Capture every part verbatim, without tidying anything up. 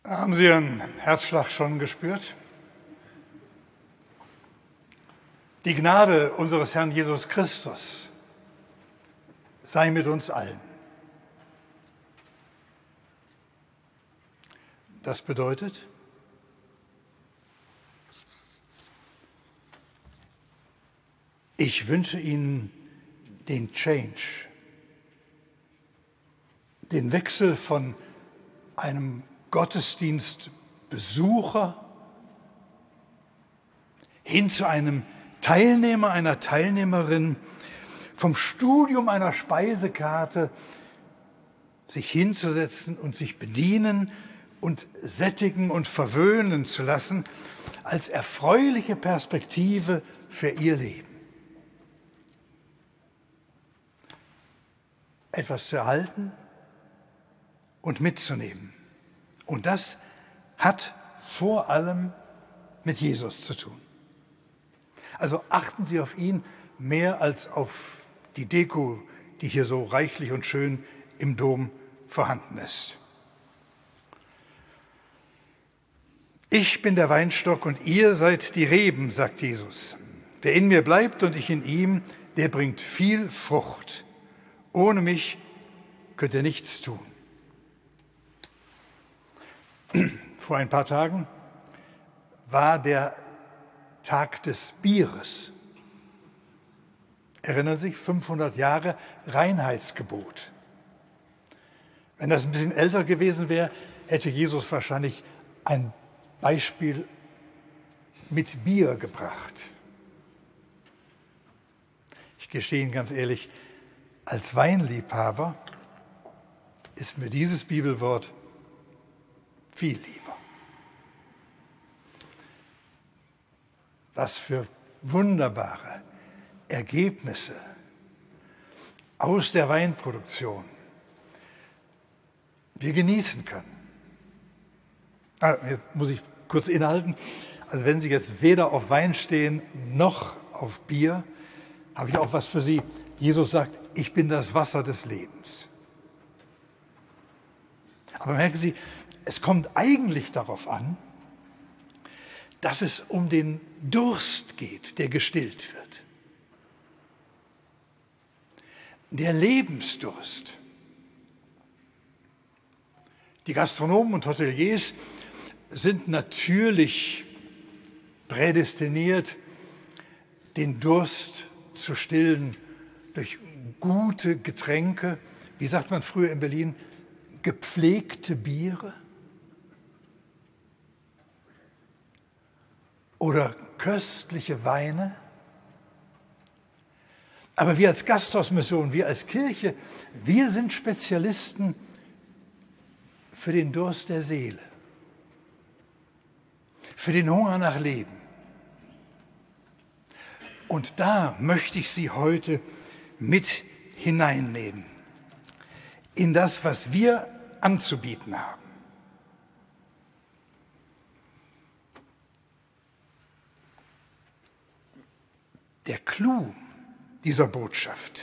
Haben Sie Ihren Herzschlag schon gespürt? Die Gnade unseres Herrn Jesus Christus sei mit uns allen. Das bedeutet, ich wünsche Ihnen den Change, den Wechsel von einem Gottesdienstbesucher hin zu einem Teilnehmer, einer Teilnehmerin, vom Studium einer Speisekarte sich hinzusetzen und sich bedienen und sättigen und verwöhnen zu lassen, als erfreuliche Perspektive für ihr Leben. Etwas zu erhalten und mitzunehmen. Und das hat vor allem mit Jesus zu tun. Also achten Sie auf ihn mehr als auf die Deko, die hier so reichlich und schön im Dom vorhanden ist. Ich bin der Weinstock und ihr seid die Reben, sagt Jesus. Wer in mir bleibt und ich in ihm, der bringt viel Frucht. Ohne mich könnt ihr nichts tun. Vor ein paar Tagen war der Tag des Bieres. Erinnern Sie sich, fünfhundert Jahre Reinheitsgebot. Wenn das ein bisschen älter gewesen wäre, hätte Jesus wahrscheinlich ein Beispiel mit Bier gebracht. Ich gestehe Ihnen ganz ehrlich, als Weinliebhaber ist mir dieses Bibelwort viel lieber. Was für wunderbare Ergebnisse aus der Weinproduktion wir genießen können. Ah, jetzt muss ich kurz innehalten. Also wenn Sie jetzt weder auf Wein stehen noch auf Bier, habe ich auch was für Sie. Jesus sagt, ich bin das Wasser des Lebens. Aber merken Sie, es kommt eigentlich darauf an, dass es um den Durst geht, der gestillt wird. Der Lebensdurst. Die Gastronomen und Hoteliers sind natürlich prädestiniert, den Durst zu stillen durch gute Getränke, wie sagt man früher in Berlin, gepflegte Biere oder köstliche Weine. Aber wir als Gasthausmission, wir als Kirche, wir sind Spezialisten für den Durst der Seele, für den Hunger nach Leben. Und da möchte ich Sie heute mit hineinnehmen in das, was wir anzubieten haben. Der Clou dieser Botschaft.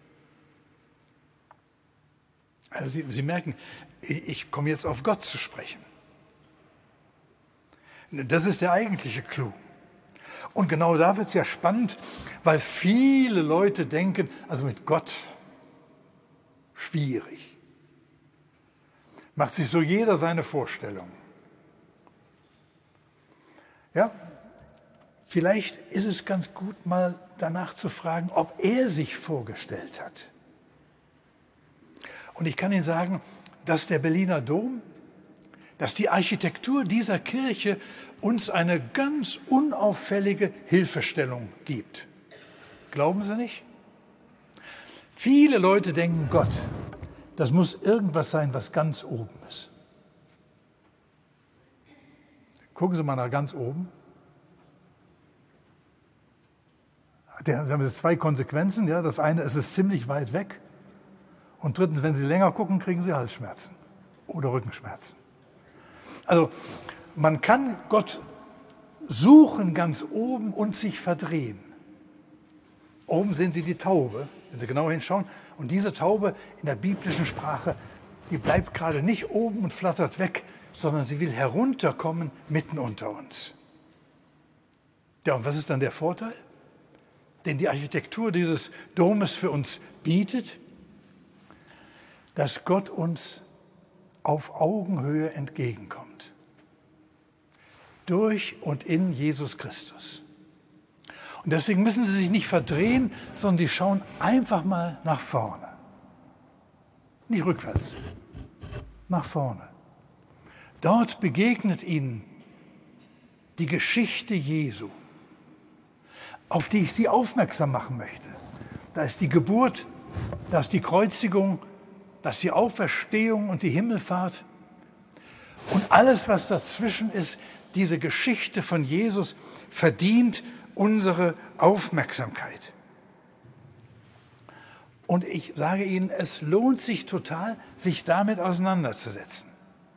Also Sie, Sie merken, ich komme jetzt auf Gott zu sprechen. Das ist der eigentliche Clou. Und genau da wird es ja spannend, weil viele Leute denken, also mit Gott schwierig. Macht sich so jeder seine Vorstellung. Ja, vielleicht ist es ganz gut, mal danach zu fragen, ob er sich vorgestellt hat. Und ich kann Ihnen sagen, dass der Berliner Dom, dass die Architektur dieser Kirche uns eine ganz unauffällige Hilfestellung gibt. Glauben Sie nicht? Viele Leute denken, Gott, das muss irgendwas sein, was ganz oben ist. Gucken Sie mal nach ganz oben. Da haben Sie zwei Konsequenzen. Ja? Das eine, es ist ziemlich weit weg. Und drittens, wenn Sie länger gucken, kriegen Sie Halsschmerzen oder Rückenschmerzen. Also man kann Gott suchen ganz oben und sich verdrehen. Oben sehen Sie die Taube, wenn Sie genau hinschauen. Und diese Taube in der biblischen Sprache, die bleibt gerade nicht oben und flattert weg, sondern sie will herunterkommen mitten unter uns. Ja, und was ist dann der Vorteil, den die Architektur dieses Domes für uns bietet? Dass Gott uns auf Augenhöhe entgegenkommt. Durch und in Jesus Christus. Und deswegen müssen Sie sich nicht verdrehen, sondern die schauen einfach mal nach vorne. Nicht rückwärts, nach vorne. Dort begegnet Ihnen die Geschichte Jesu, auf die ich Sie aufmerksam machen möchte. Da ist die Geburt, da ist die Kreuzigung, da ist die Auferstehung und die Himmelfahrt. Und alles, was dazwischen ist, diese Geschichte von Jesus, verdient unsere Aufmerksamkeit. Und ich sage Ihnen, es lohnt sich total, sich damit auseinanderzusetzen.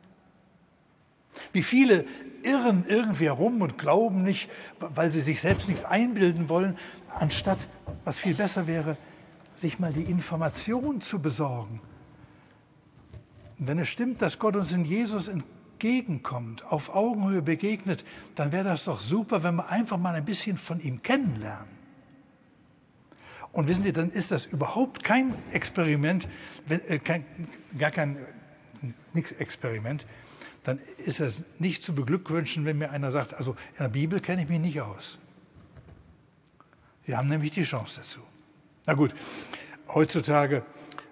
Wie viele irren irgendwie herum und glauben nicht, weil sie sich selbst nichts einbilden wollen, anstatt, was viel besser wäre, sich mal die Information zu besorgen. Und wenn es stimmt, dass Gott uns in Jesus entgegenkommt, auf Augenhöhe begegnet, dann wäre das doch super, wenn wir einfach mal ein bisschen von ihm kennenlernen. Und wissen Sie, dann ist das überhaupt kein Experiment, äh, kein, gar kein nix Experiment, dann ist es nicht zu beglückwünschen, wenn mir einer sagt, also in der Bibel kenne ich mich nicht aus. Sie haben nämlich die Chance dazu. Na gut, heutzutage,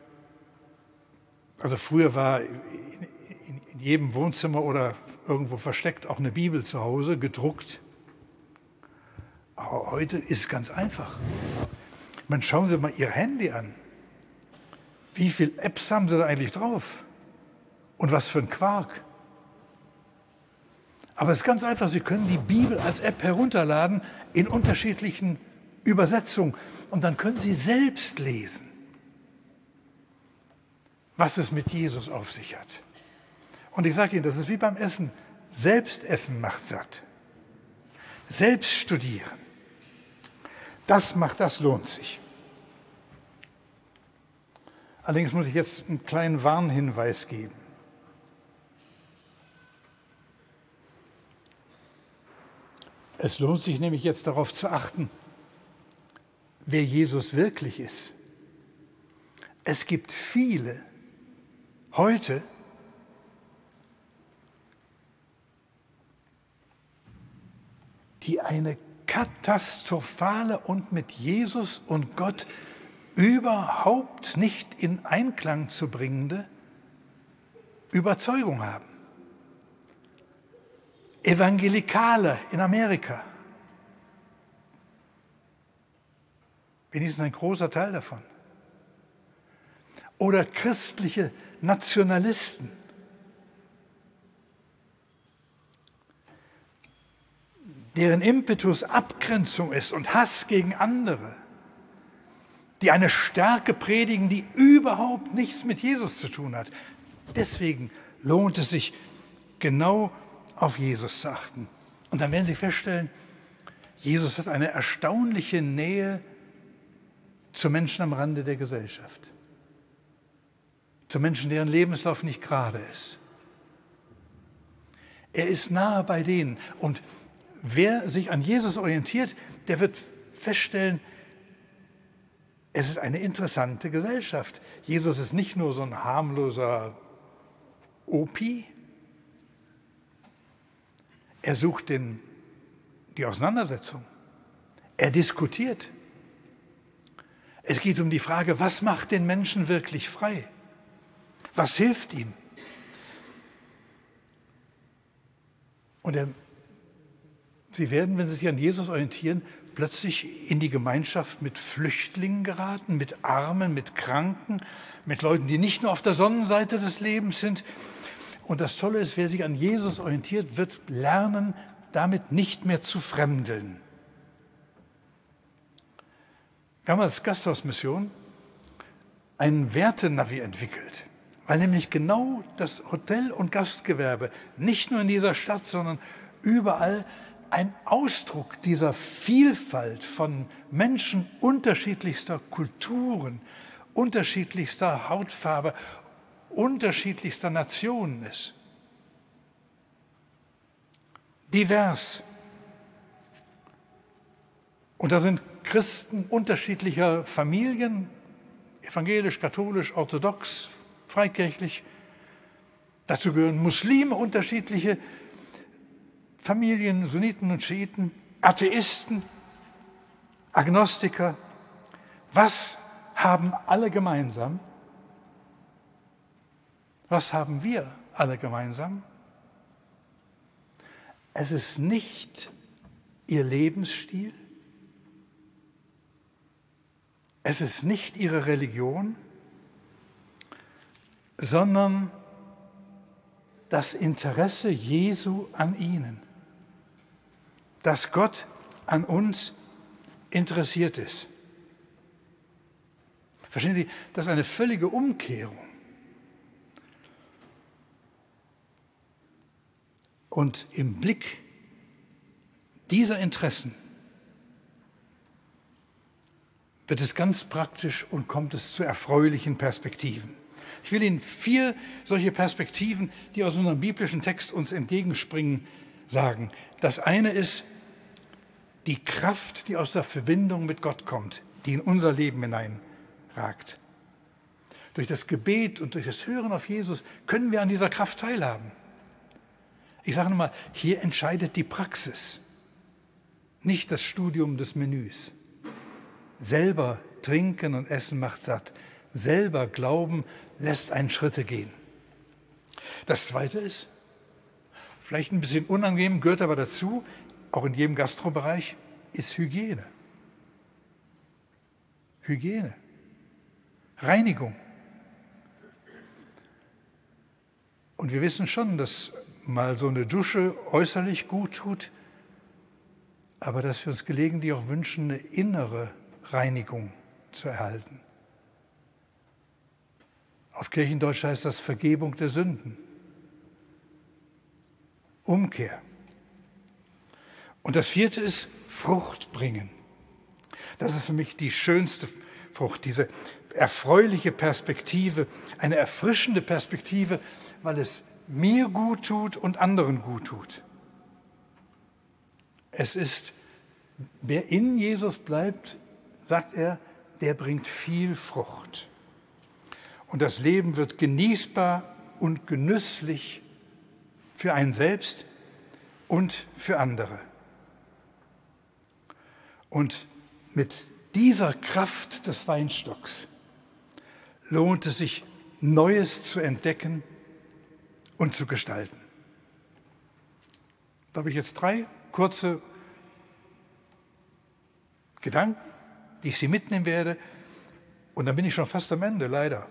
also früher war in, in, in jedem Wohnzimmer oder irgendwo versteckt auch eine Bibel zu Hause, gedruckt. Aber heute ist es ganz einfach. Man, schauen Sie mal Ihr Handy an. Wie viele Apps haben Sie da eigentlich drauf? Und was für ein Quark. Aber es ist ganz einfach, Sie können die Bibel als App herunterladen in unterschiedlichen Übersetzungen. Und dann können Sie selbst lesen, was es mit Jesus auf sich hat. Und ich sage Ihnen, das ist wie beim Essen. Selbstessen macht satt. Selbst studieren. Das macht, das lohnt sich. Allerdings muss ich jetzt einen kleinen Warnhinweis geben. Es lohnt sich nämlich jetzt darauf zu achten, wer Jesus wirklich ist. Es gibt viele heute, die eine katastrophale und mit Jesus und Gott überhaupt nicht in Einklang zu bringende Überzeugung haben. Evangelikale in Amerika, wenigstens ein großer Teil davon. Oder christliche Nationalisten. Deren Impetus Abgrenzung ist und Hass gegen andere, die eine Stärke predigen, die überhaupt nichts mit Jesus zu tun hat. Deswegen lohnt es sich, genau auf Jesus zu achten. Und dann werden Sie feststellen, Jesus hat eine erstaunliche Nähe zu Menschen am Rande der Gesellschaft. Zu Menschen, deren Lebenslauf nicht gerade ist. Er ist nahe bei denen. Und wer sich an Jesus orientiert, der wird feststellen, es ist eine interessante Gesellschaft. Jesus ist nicht nur so ein harmloser Opi. Er sucht den, die Auseinandersetzung. Er diskutiert. Es geht um die Frage, was macht den Menschen wirklich frei? Was hilft ihm? Und er, sie werden, wenn sie sich an Jesus orientieren, plötzlich in die Gemeinschaft mit Flüchtlingen geraten, mit Armen, mit Kranken, mit Leuten, die nicht nur auf der Sonnenseite des Lebens sind. Und das Tolle ist, wer sich an Jesus orientiert, wird lernen, damit nicht mehr zu fremdeln. Wir haben als Gasthausmission einen Wertenavi entwickelt, weil nämlich genau das Hotel- und Gastgewerbe nicht nur in dieser Stadt, sondern überall ein Ausdruck dieser Vielfalt von Menschen unterschiedlichster Kulturen, unterschiedlichster Hautfarbe, unterschiedlichster Nationen ist. divers. Und da sind Christen unterschiedlicher Familien, evangelisch, katholisch, orthodox, freikirchlich. Dazu gehören Muslime, unterschiedliche Familien, Sunniten und Schiiten, Atheisten, Agnostiker. Was haben alle gemeinsam? Was haben wir alle gemeinsam? Es ist nicht ihr Lebensstil, es ist nicht ihre Religion, sondern das Interesse Jesu an ihnen, dass Gott an uns interessiert ist. Verstehen Sie, das ist eine völlige Umkehrung. Und im Blick dieser Interessen wird es ganz praktisch und kommt es zu erfreulichen Perspektiven. Ich will Ihnen vier solche Perspektiven, die aus unserem biblischen Text uns entgegenspringen, sagen. Das eine ist die Kraft, die aus der Verbindung mit Gott kommt, die in unser Leben hineinragt. Durch das Gebet und durch das Hören auf Jesus können wir an dieser Kraft teilhaben. Ich sage nochmal, hier entscheidet die Praxis, nicht das Studium des Menüs. Selber trinken und essen macht satt. Selber glauben lässt einen Schritte gehen. Das Zweite ist, vielleicht ein bisschen unangenehm, gehört aber dazu, auch in jedem Gastrobereich, ist Hygiene. Hygiene. Reinigung. Und wir wissen schon, dass mal so eine Dusche äußerlich gut tut, aber dass wir uns gelegentlich auch wünschen, eine innere Reinigung zu erhalten. Auf Kirchendeutsch heißt das Vergebung der Sünden. Umkehr. Und das vierte ist Frucht bringen. Das ist für mich die schönste Frucht, diese erfreuliche Perspektive, eine erfrischende Perspektive, weil es mir gut tut und anderen gut tut. Es ist, wer in Jesus bleibt, sagt er, der bringt viel Frucht. Und das Leben wird genießbar und genüsslich für einen selbst und für andere. Und mit dieser Kraft des Weinstocks lohnt es sich, Neues zu entdecken und zu gestalten. Da habe ich jetzt drei kurze Gedanken, die ich Sie mitnehmen werde. Und dann bin ich schon fast am Ende, leider.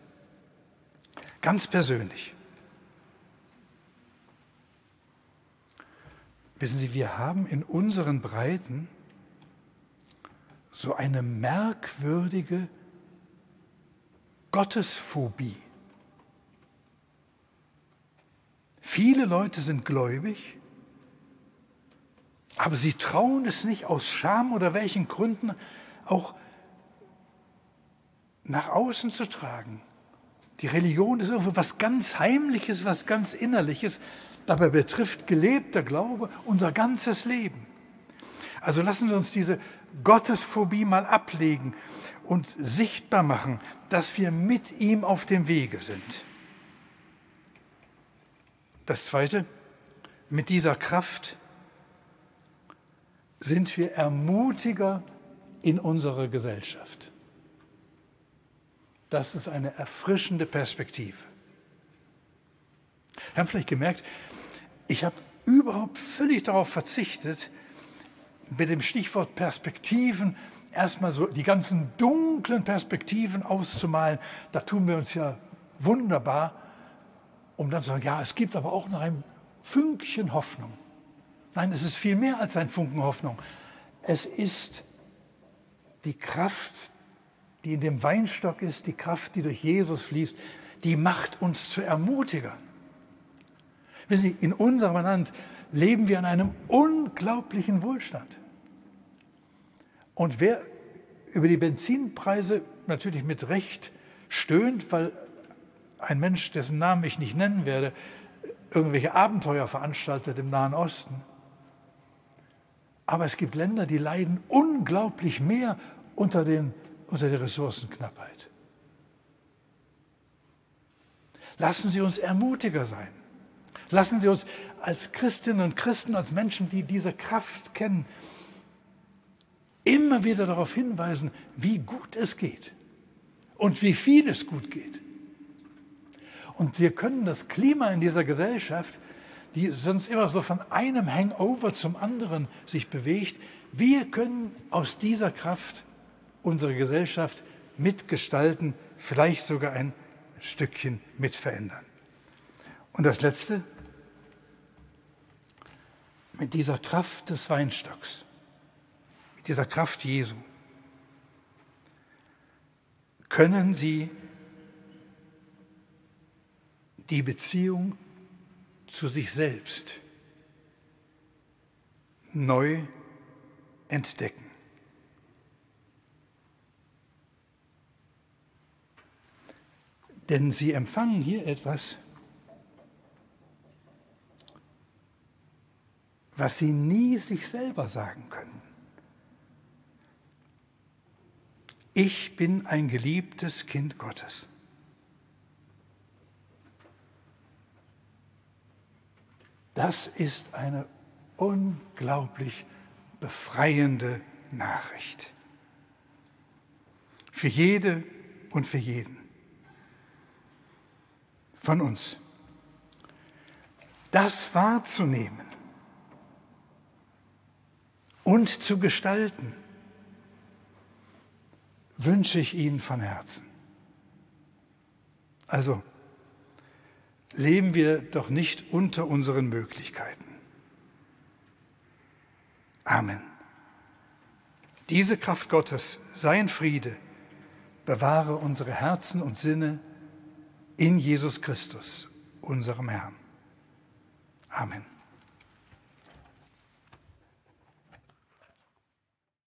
Ganz persönlich. Wissen Sie, wir haben in unseren Breiten so eine merkwürdige Gottesphobie. Viele Leute sind gläubig, aber sie trauen es nicht aus Scham oder welchen Gründen auch nach außen zu tragen. Die Religion ist irgendwie was ganz Heimliches, was ganz Innerliches. Dabei betrifft gelebter Glaube unser ganzes Leben. Also lassen Sie uns diese Gottesphobie mal ablegen und sichtbar machen, dass wir mit ihm auf dem Wege sind. Das Zweite, mit dieser Kraft sind wir Ermutiger in unserer Gesellschaft. Das ist eine erfrischende Perspektive. Sie haben vielleicht gemerkt, ich habe überhaupt völlig darauf verzichtet, mit dem Stichwort Perspektiven erstmal so die ganzen dunklen Perspektiven auszumalen. Da tun wir uns ja wunderbar, um dann zu sagen, ja, es gibt aber auch noch ein Fünkchen Hoffnung. Nein, es ist viel mehr als ein Funken Hoffnung. Es ist die Kraft, die in dem Weinstock ist, die Kraft, die durch Jesus fließt, die macht uns zu Ermutigern. Wissen Sie, in unserem Land leben wir an einem unglaublichen Wohlstand. Und wer über die Benzinpreise natürlich mit Recht stöhnt, weil ein Mensch, dessen Namen ich nicht nennen werde, irgendwelche Abenteuer veranstaltet im Nahen Osten. Aber es gibt Länder, die leiden unglaublich mehr unter, den, unter der Ressourcenknappheit. Lassen Sie uns Ermutiger sein. Lassen Sie uns als Christinnen und Christen, als Menschen, die diese Kraft kennen, immer wieder darauf hinweisen, wie gut es geht und wie viel es gut geht. Und wir können das Klima in dieser Gesellschaft, die sonst immer so von einem Hangover zum anderen sich bewegt, wir können aus dieser Kraft unsere Gesellschaft mitgestalten, vielleicht sogar ein Stückchen mitverändern. Und das Letzte, mit dieser Kraft des Weinstocks, mit dieser Kraft Jesu, können Sie die Beziehung zu sich selbst neu entdecken. Denn Sie empfangen hier etwas, was Sie nie sich selber sagen können. Ich bin ein geliebtes Kind Gottes. Das ist eine unglaublich befreiende Nachricht. Für jede und für jeden von uns. Das wahrzunehmen und zu gestalten, wünsche ich Ihnen von Herzen. Also, leben wir doch nicht unter unseren Möglichkeiten. Amen. Diese Kraft Gottes, sein Friede, bewahre unsere Herzen und Sinne in Jesus Christus, unserem Herrn. Amen.